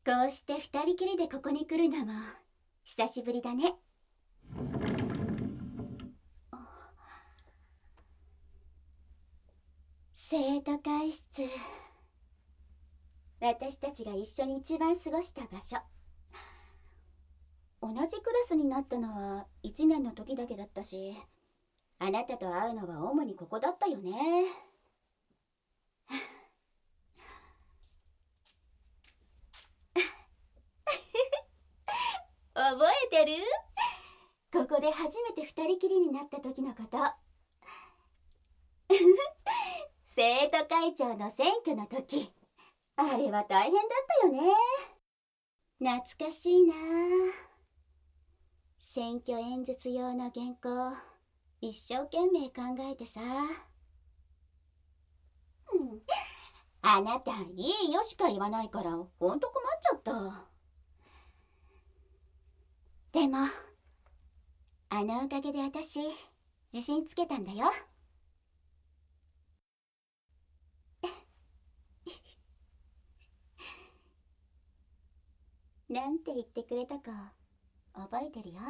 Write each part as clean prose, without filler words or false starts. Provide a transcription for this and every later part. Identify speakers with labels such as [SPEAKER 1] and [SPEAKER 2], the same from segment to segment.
[SPEAKER 1] こうして二人きりでここに来るのも久しぶりだね。生徒会室、私たちが一緒に一番過ごした場所。同じクラスになったのは1年の時だけだったし、あなたと会うのは主にここだったよね。覚えてる？ここで初めて二人きりになった時のこと。生徒会長の選挙の時、あれは大変だったよね。懐かしいな。選挙演説用の原稿、一生懸命考えてさ。あなた、いいよしか言わないからほんと困っちゃった。でもあのおかげで私自信つけたんだよ。なんて言ってくれたか覚えてるよ。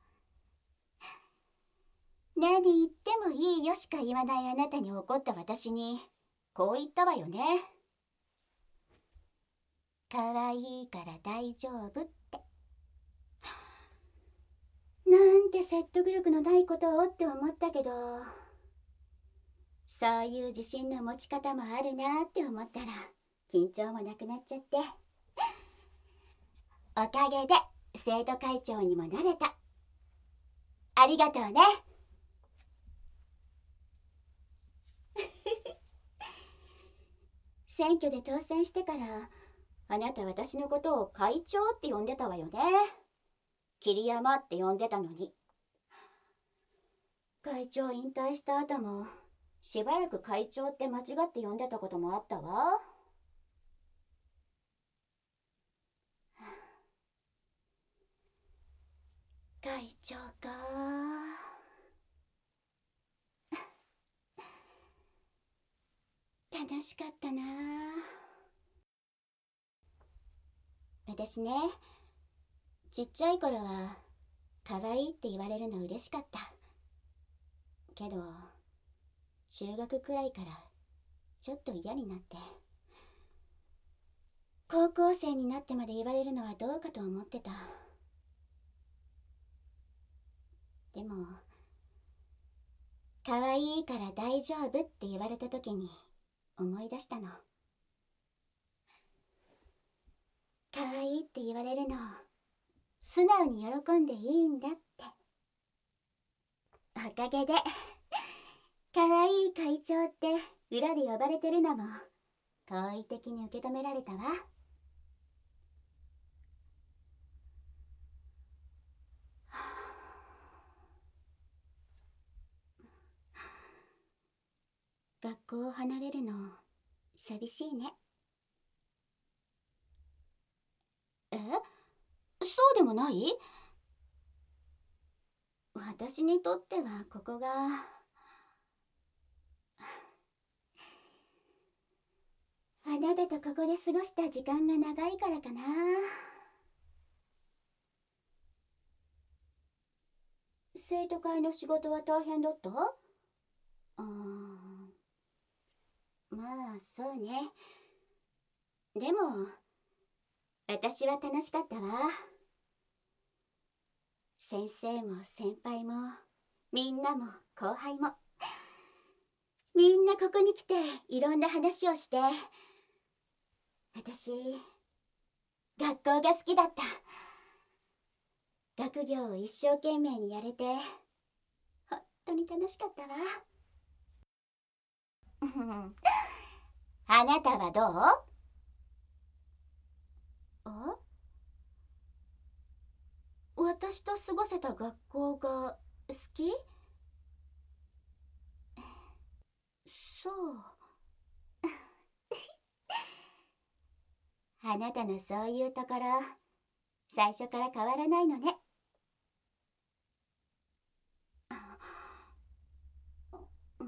[SPEAKER 1] 何言ってもいいよしか言わないあなたに怒った私にこう言ったわよね。可愛いから大丈夫って。なんて説得力のないことをって思ったけど、そういう自信の持ち方もあるなって思ったら緊張もなくなっちゃって、おかげで生徒会長にもなれた。ありがとうね。選挙で当選してからあなた私のことを会長って呼んでたわよね。桐山って呼んでたのに。会長引退した後もしばらく会長って間違って呼んでたこともあったわ。会長か。楽しかったな。私ね、ちっちゃい頃は可愛いって言われるの嬉しかった。けど中学くらいからちょっと嫌になって、高校生になってまで言われるのはどうかと思ってた。でも可愛いから大丈夫って言われた時に思い出したの。可愛いって言われるの素直に喜んでいいんだって。おかげで可愛い会長って裏で呼ばれてるのも好意的に受け止められたわ。学校を離れるの寂しいね。え？そうでもない？私にとってはここがあなたとここで過ごした時間が長いからかな。生徒会の仕事は大変だった？まあそうね。でも私は楽しかったわ。先生も先輩もみんなも後輩もみんなここに来ていろんな話をして、私学校が好きだった。学業を一生懸命にやれて本当に楽しかったわ。あなたはどう？あ、私と過ごせた学校が好き？そう。あなたのそういうところ最初から変わらないのね。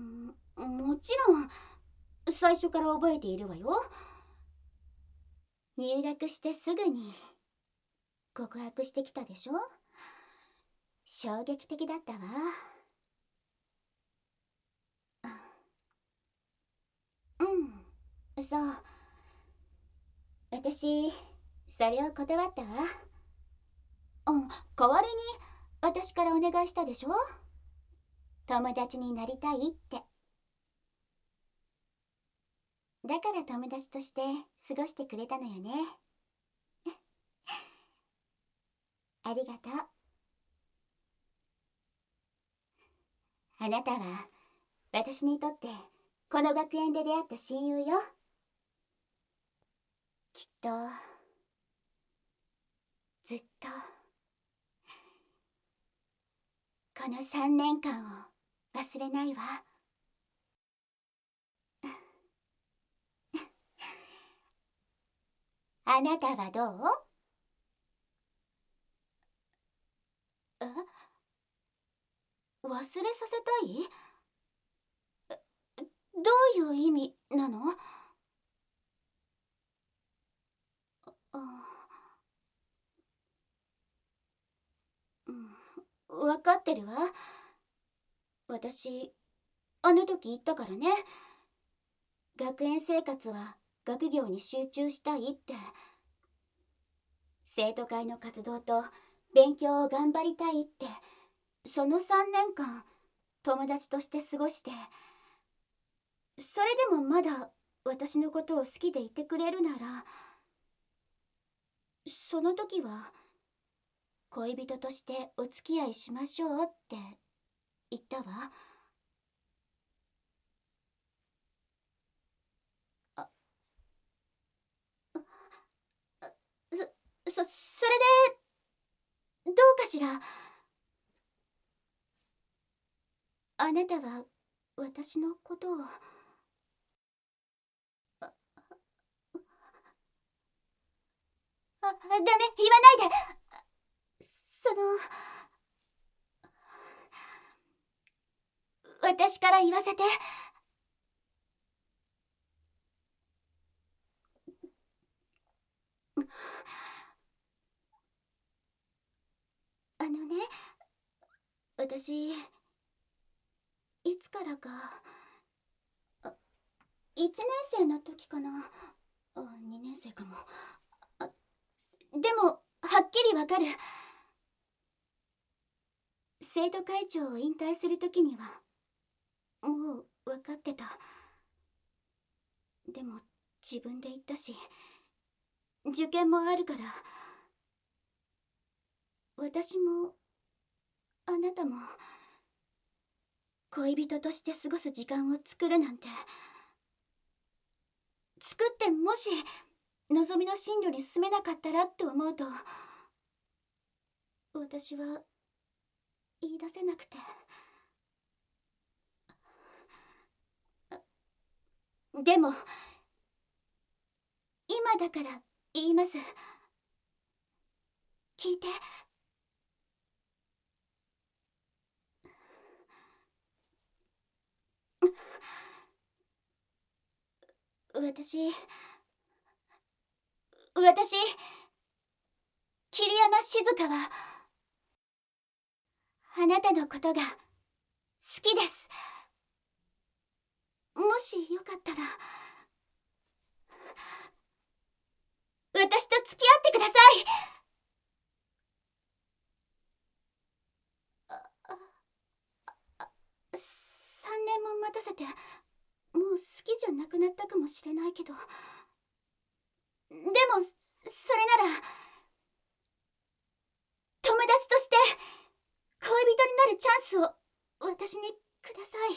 [SPEAKER 1] もちろん最初から覚えているわよ。 入学してすぐに告白してきたでしょ。衝撃的だったわ。うん、そう。私、それを断ったわ。代わりに私からお願いしたでしょ。友達になりたいって。だから友達として過ごしてくれたのよね。ありがとう。あなたは私にとってこの学園で出会った親友よ。きっとずっとこの3年間を忘れないわ。あなたはどう？忘れさせたい？どういう意味なの？分かってるわ。私、あの時言ったからね。学園生活は学業に集中したいって。生徒会の活動と勉強を頑張りたいって。その3年間友達として過ごして、それでもまだ私のことを好きでいてくれるなら、その時は恋人としてお付き合いしましょうって言ったわ。それでどうかしら。あなたは私のことを。ダメ、言わないで。その、私から言わせて。あのね、私、いつからか、1年生の時かな、2年生かも。でも、はっきりわかる。生徒会長を引退する時には、もう分かってた。でも、自分で言ったし、受験もあるから、私も、あなたも、恋人として過ごす時間を作るなんて。作ってもしのぞみの進路に進めなかったらって思うと、私は言い出せなくて。でも今だから言います。聞いて。私桐山静香はあなたのことが好きです。もしよかったら私と付き合ってください。3年も待たせて、もう好きじゃなくなったかもしれないけど、でもそれなら友達として恋人になるチャンスを私にくださ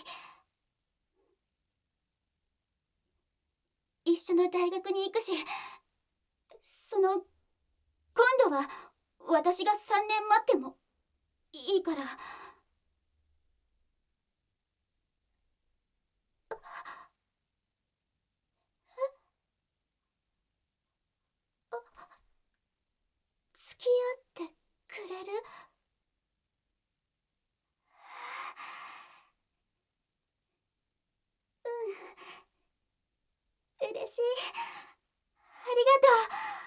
[SPEAKER 1] い。一緒の大学に行くし、今度は私が3年待ってもいいから。付き合ってくれる？嬉しい。ありがとう。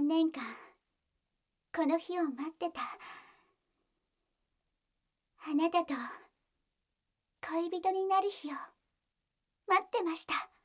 [SPEAKER 1] 年間この日を待ってた。あなたと恋人になる日を待ってました。